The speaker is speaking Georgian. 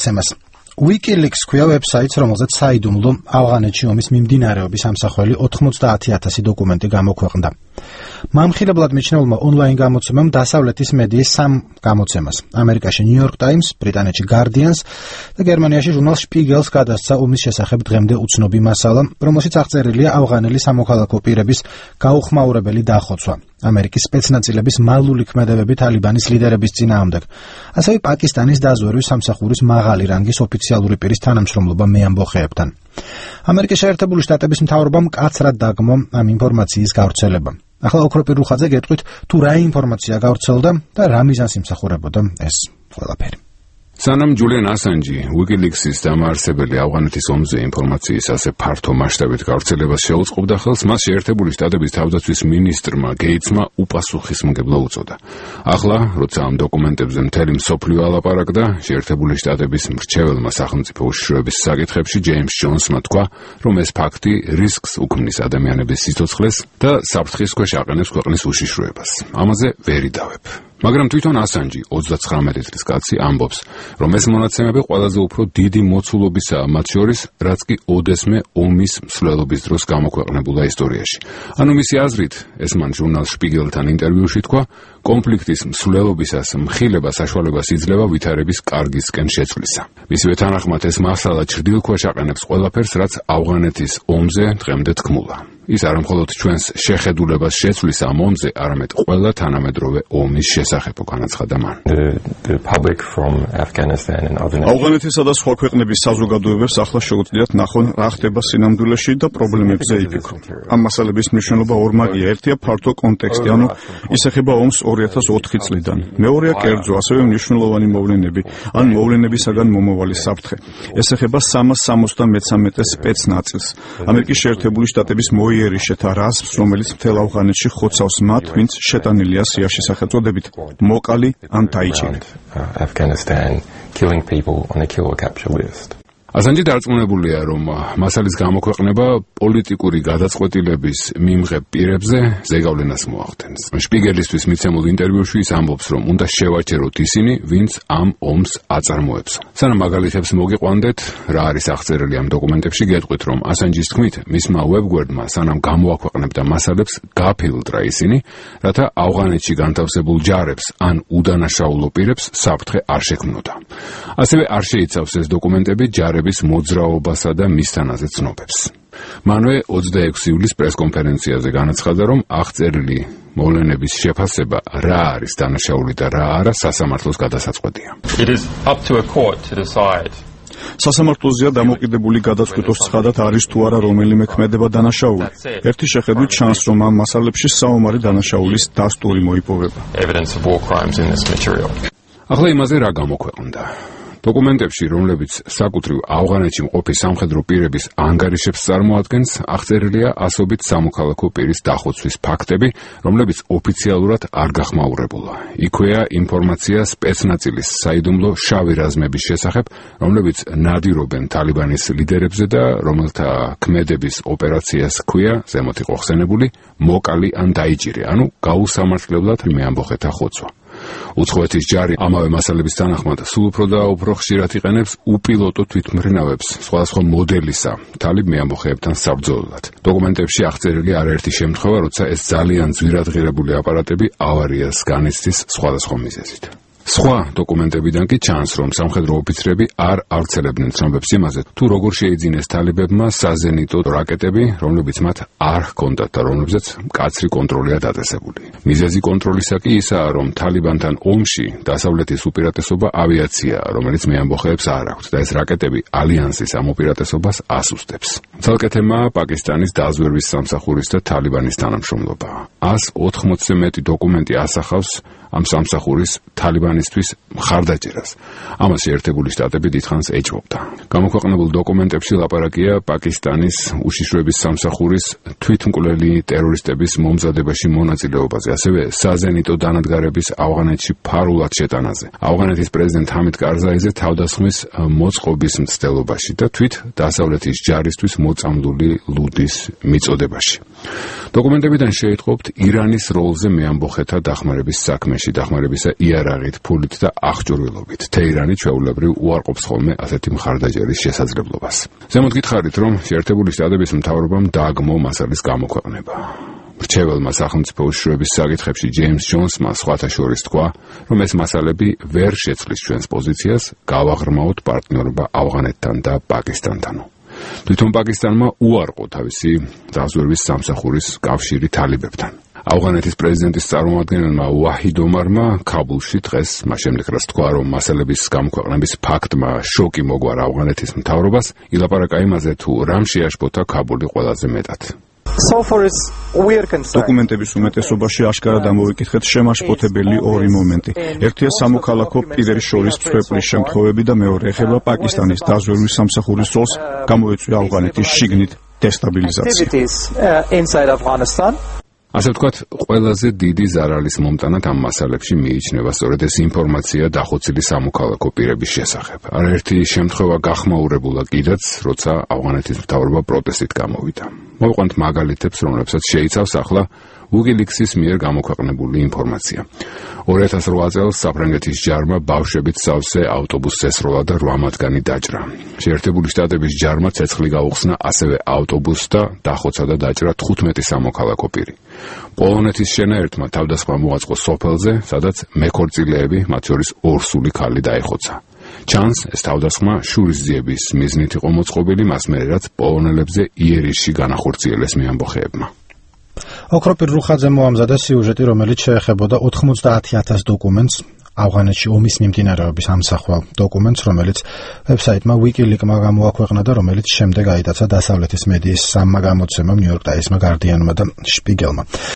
გადაცემას. WikiLeaks ქვია ვებსაიტს, რომელზეც საიდუმლო ავღანეთში ომის მიმდინარეობის ამსახველი 90,000 დოკუმენტი გამოქვეყნდა. მამხილებლად მიჩნეულმა ონლაინ გამოცემამ დასავლეთის მედიის 3 გამოცემას, ამერიკაში New York Times, ბრიტანეთში Guardians და გერმანიაში ჟურნალ Spiegel's გადასცა ომის შესახებ დღემდე უცნობი მასალა, რომელშიც აღწერილია ავღანელი სამოქალაქო პირების გაუხმაურებელი დახოცვა. ამერიკის სპეცნაზილების მალული ქმედებები თალიბანის ლიდერების წინააღმდეგ. ასევე პაკისტანის დაზვერვის სამსახურის მაღალი რანგის ოფიციალური პირის თანამშრომლობა მეამბოხეებთან. ამერიკის შეერთებული შტატების მთავრობამ მკაცრად დაგმო ამ ინფორმაციის გავრცელება. ახლა ოქროპირ რუხაძე გეტყვით, თუ რა ინფორმაცია გავრცელდა და რა მიზანს იმსახურებოდა ეს ყველაფერი. სანამ ჯულიან ასანჯი, WikiLeaks-ის დამაარსებელი ავღანეთის ომზე ინფორმაციის ასე ფართო მასშტაბით გავრცელებას შეუწყობდა ხელს, მას შეერთებული შტატების თავდაცვის მინისტრმა გეიცმა უპასუხისმგებლო უწოდა. ახლა, როცა ამ დოკუმენტებზე მთელი მსოფლიო ალაპარაკდა, შეერთებული შტატების მრჩეველმა სახელმწიფო უშიშროების საკითხებში ჯეიმს ჯონსმა თქვა, რომ ეს ფაქტი რისკს უქმნის ადამიანების სიცოცხლეს და საფრთხის ქვეშ აყენებს ქვეყნის უშიშროებას. ამაზე ვერ იდავებ. მაგრამ თვითონ ასანჯი 39 წლის კაცი ამბობს, რომ ეს მონაცემები ყველაზე უფრო დიდი მოცულობისაა მათ შორის, რაც კი ოდესმე ომის მსვლელობის დროს გამოქვეყნებულა ისტორიაში. ანუ მისი აზრით, ეს მან ჟურნალ Spiegelთან ინტერვიუში თქვა, კონფლიქტის მსვლელობისას მხილება საშუალებას იძლევა ვითარების კარგისკენ შეცვლისა. მისივე თანახმად ეს მასალა ჩრდილქვეშ აყენებს ყველაფერს, რაც ავღანეთის ომზე დღემდე თქმულა. ის არ მხოლოდ ჩვენს შეხედულებას შეცვლის ამ ომზე, არამედ ყველა თანამედროვე ომის შესახებ განაცხადა მან. ავღანეთისა და სხვა ქვეყნების საზოგადოებებს ახლა შეუძლიათ ნახონ რა ხდება სინამდვილეში და პრობლემებზე იფიქრონ. ამ მასალების მნიშვნელობა ორმაგია. ერთია ფართო კონტექსტი, ანუ ის ეხება ომს 2004 წლიდან. მეორეა კერძო, ასევე მნიშვნელოვანი მოვლენები, ან მოვლენებისაგან მომავალი საფრთხე. ეს ეხება 373 სპეცნაწილს. ამერიკის შეერთებული შტატების იერიშეთა რაზმს, რომელიც მთელ ავღანეთში ხოცავს მათ, ვინც შეტანილია სიაში სახელწოდებით მოკალი ან დაიჭირე. ასანჯი დარწმუნებულია, რომ მასალის გამოქვეყნება პოლიტიკური გადაწყვეტილების მიმღებ პირებზე ზეგავლენას მოახდენს. Spiegelისთვის მიცემულ ინტერვიუში ის ამბობს, რომ უნდა შევაჩეროთ ისინი, ვინც ამ ომს აწარმოებს. სანამ მაგალითებს მოგიყვანდეთ, რა არის აღწერილი ამ დოკუმენტებში, გეტყვით, რომ ასანჯის თქმით, მისმა ვებგვერდმა სანამ გამოაქვეყნებდა მასალებს, გაფილტრა ისინი, რათა ავღანეთში განთავსებულ ჯარებს ან უდანაშაულო პირებს საფრთხე არ შექმნოდა. ასევე არ შეიცავს ეს დოკუმენტები ჯარების მოძრაობასა და მისთანაზე ცნობებს. მანვე 26 ივლისს პრესკონფერენციაზე განაცხადა, რომ აღწერილი მოვლენების შეფასება რა არის დანაშაული და რა არა სასამართლოს გადასაწყვეტია. სასამართლოზეა დამოკიდებული გადაწყვეტოს ცხადად არის თუ არა რომელიმე ქმედება დანაშაული. ერთი შეხედვით ჩანს, რომ ამ მასალებში საომარი დანაშაულის დასტური მოიპოვება. ახლა იმაზე რა გამოქვეყნდა. დოკუმენტებში, რომლებიც საკუთრივ ავღანეთში მყოფი სამხედრო პირების ანგარიშებს წარმოადგენს, აღწერილია ასობით სამოქალაქო პირის დახოცვის ფაქტები, რომლებიც ოფიციალურად არ გახმაურებულა. იქვეა ინფორმაცია სპეცნაწილის საიდუმლო შავი რაზმების შესახებ, რომლებიც ნადირობენ თალიბანის ლიდერებზე და რომელთა ქმედების ოპერაციას ჰქვია, ზემოთ იყო ხსენებული, მოკალი ან დაიჭირე, ანუ გაუსამართლებლად მეამბოხეთა ხოცვა. უცხოეთის ჯარი ამავე მასალების თანახმად სულ უფრო და უფრო ხშირად იყენებს უპილოტო თვითმფრინავებს სხვადასხვა მოდელისა თალიბ მეამბოხეებთან საბრძოლოდ. დოკუმენტებში აღწერილი არაერთი შემთხვევა, როცა ეს ძალიან ძვირადღირებული აპარატები ავარიას განიცდის სხვადასხვა მიზეზით. სხვა დოკუმენტებიდან კი ჩანს, რომ სამხედრო ოფიცრები არ ავრცელებდნენ ცნობებს იმაზე, თუ როგორ შეიძინეს თალიბებმა საზენიტო რაკეტები, რომლებიც მათ არ ჰქონდათ და რომლებზეც მკაცრი კონტროლია დაწესებული. მიზეზი კონტროლისა კი ისაა, რომ თალიბანთან ომში დასავლეთის უპირატესობა ავიაციაა, რომელიც მეამბოხეებს არ აქვთ და ეს რაკეტები ალიანსის ამ უპირატესობას ასუსტებს. ცალკე თემაა პაკისტანის დაზვერვის სამსახურის და თალიბანის თანამშრომლობა. 180-ზე მეტი დოკუმენტი ასახავს ამ სამსახურის თალიბანისთვის მხარდაჭერას. ამას შეერთებული შტატები დიდხანს ეჭვობდა. გამოქვეყნებულ დოკუმენტებში ლაპარაკია პაკისტანის უშიშროების სამსახურის თვითმკვლელი ტერორისტების მომზადებაში მონაწილეობაზე, ასევე საზენიტო დანადგარების ავღანეთში ფარულად შეტანაზე, ავღანეთის პრეზიდენტ ჰამიდ კარზაიზე თავდასხმის მოწყობის მცდელობაში და თვით დასავლეთის ჯარისთვის მოწამლული ლუდის მიწოდებაში. დოკუმენტებიდან შეიტყობთ ირანის როლზე მეამბოხეთა დახმარების საქმეში. სირიაში დახმარებისა იარაღით, ფულით და აღჭურვილობით. თეირანი ჩვეულებრივ უარყოფს ხოლმე ასეთი მხარდაჭერის შესაძლებლობას. ზემოთ გითხარით, რომ შეერთებული შტატების მთავრობამ დააგმო მასალის გამოქვეყნება. მრჩეველმა სახელმწიფო უშუალობის საკითხებში ჯეიმს ჯონსმა სხვათა შორის თქვა, რომ ეს მასალები ვერ შეცვლის ჩვენს პოზიციას, გავაღრმაოთ პარტნიორობა ავღანეთთან და პაკისტანთან. თვითონ პაკისტანმა უარყო თავისი დაზვერვის სამსახურის კავშირი თალიბებთან. ავღანეთის პრეზიდენტის წარმომადგენელმა ვაჰიდ ომარმა ქაბულში დღეს მას შემდეგ რაც თქვა, რომ მასალების გამოქვეყნების ფაქტმა შოკი მოგვარა ავღანეთის მთავრობას, ილაპარაკა იმაზე, თუ რამ შეაშფოთა ქაბული ყველაზე მეტად. დოკუმენტების უმეტესობაში აშკარად ამოვიკითხეთ შემაშფოთებელი ორი მომენტი. ერთია სამოქალაქო პირების შორის მსხვერპლის შემთხვევები და მეორე ეხება პაკისტანის დაზვერვის სამსახურის როლს გამოეწვია ავღანეთის შიგნით დესტაბილიზაცია. ასე ვთქვათ, ყველაზე დიდი ზარალის მომტანად ამ მასალებში მიიჩნევა სწორედ ეს ინფორმაცია დახოცილი სამოქალაქო პირების შესახებ. არაერთი შემთხვევა გახმაურებულა კიდეც, როცა ავღანეთის მთავრობა პროტესტით გამოვიდა. მოვიყვანთ მაგალითებს, რომლებსაც შეიცავს ახლა WikiLeaks-ის მიერ გამოქვეყნებული ინფორმაცია. 2008 წელს საფრანგეთის ჯარმა ბავშვებით სავსე ავტობუსს ესროლა და 8 მათგანი დაჭრა. შეერთებული შტატების ჯარმა ცეცხლი გაუხსნა ასევე ავტობუსს და დახოცა და დაჭრა 15 სამოქალაქო პირი. პოლონეთის შენაერთმა თავდასხმა მოაწყო სოფელზე, სადაც მეკორწილეები, მათ შორის ორსული ქალი დაეხოცა. ჩანს, ეს თავდასხმა შურისძიების მიზნით იყო მოწყობილი, მას მერე რაც პოლონელებზე იერიშში განახორციელეს მეამბოხეებმა. ოქროპირ რუხაძე მოამზადა სიუჟეტი, რომელიც შეეხებოდა 90,000 დოკუმენტს, ავღანეთში ომის მიმდინარეობის ამსახველ დოკუმენტს, რომელიც ვებსაიტმა WikiLeaks-მა გამოაქვეყნა და რომელიც შემდეგ აიტაცა დასავლეთის მედიის სამმა გამოცემამ, New York Times-მა, Guardian-მა და Spiegel-მა.